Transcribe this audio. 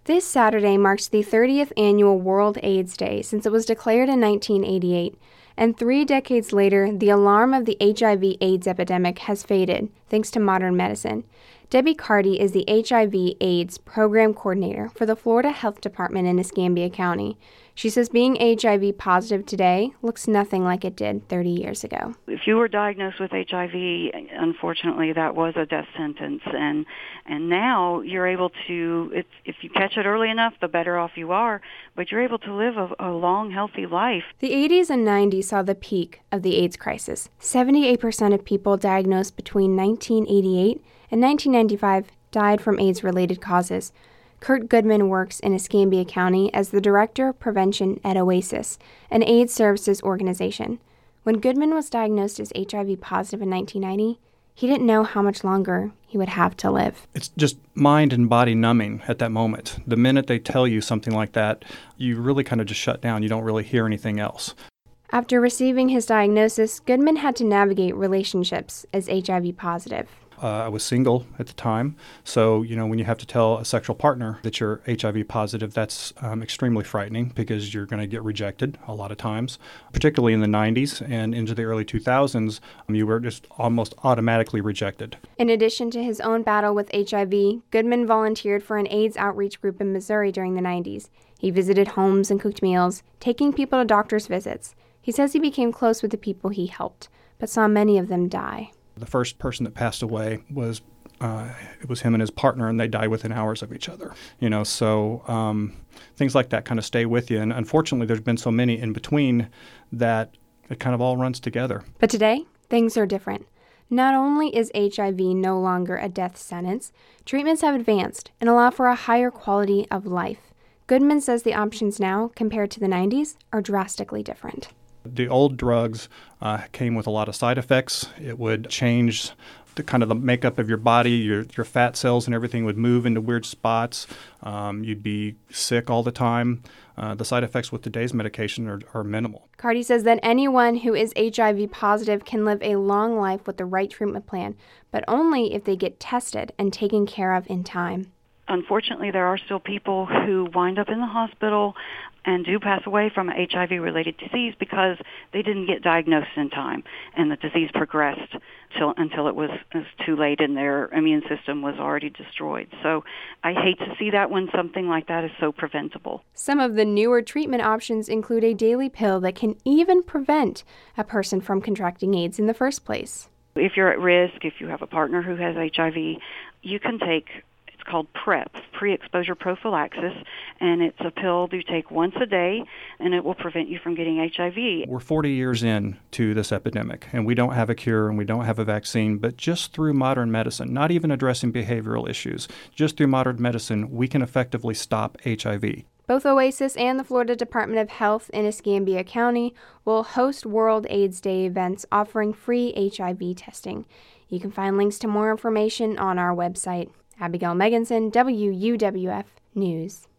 This Saturday marks the 30th annual World AIDS Day since it was declared in 1988. And 3 decades later, the alarm of the HIV/AIDS epidemic has faded, thanks to modern medicine. Debbie Carty is the HIV/AIDS Program Coordinator for the Florida Health Department in Escambia County. She says being HIV positive today looks nothing like it did 30 years ago. If you were diagnosed with HIV, unfortunately, that was a death sentence. And now you're able to, if you catch it early enough, the better off you are, but you're able to live a long, healthy life. The 80s and 90s saw the peak of the AIDS crisis. 78% of people diagnosed between 1988 and 1995 died from AIDS-related causes. Kurt Goodman works in Escambia County as the Director of Prevention at Oasis, an AIDS services organization. When Goodman was diagnosed as HIV positive in 1990, he didn't know how much longer he would have to live. It's just mind and body numbing at that moment. The minute they tell you something like that, you really kind of just shut down. You don't really hear anything else. After receiving his diagnosis, Goodman had to navigate relationships as HIV positive. I was single at the time, so when you have to tell a sexual partner that you're HIV positive, that's extremely frightening because you're going to get rejected a lot of times. Particularly in the 90s and into the early 2000s, you were just almost automatically rejected. In addition to his own battle with HIV, Goodman volunteered for an AIDS outreach group in Missouri during the 90s. He visited homes and cooked meals, taking people to doctor's visits. He says he became close with the people he helped, but saw many of them die. The first person that passed away was it was him and his partner, and they died within hours of each other. So things like that kind of stay with you. And unfortunately, there's been so many in between that it kind of all runs together. But today, things are different. Not only is HIV no longer a death sentence, treatments have advanced and allow for a higher quality of life. Goodman says the options now, compared to the 90s, are drastically different. The old drugs came with a lot of side effects. It would change the makeup of your body. Your fat cells and everything would move into weird spots. You'd be sick all the time. The side effects with today's medication are minimal. Carty says that anyone who is HIV positive can live a long life with the right treatment plan, but only if they get tested and taken care of in time. Unfortunately, there are still people who wind up in the hospital and do pass away from an HIV-related disease because they didn't get diagnosed in time, and the disease progressed until it was too late and their immune system was already destroyed. So I hate to see that when something like that is so preventable. Some of the newer treatment options include a daily pill that can even prevent a person from contracting AIDS in the first place. If you're at risk, if you have a partner who has HIV, you can take called PrEP, pre-exposure prophylaxis, and it's a pill you take once a day, and it will prevent you from getting HIV. We're 40 years in to this epidemic, and we don't have a cure and we don't have a vaccine, but just through modern medicine, not even addressing behavioral issues, just through modern medicine, we can effectively stop HIV. Both Oasis and the Florida Department of Health in Escambia County will host World AIDS Day events offering free HIV testing. You can find links to more information on our website. Abigail Meganson, WUWF News.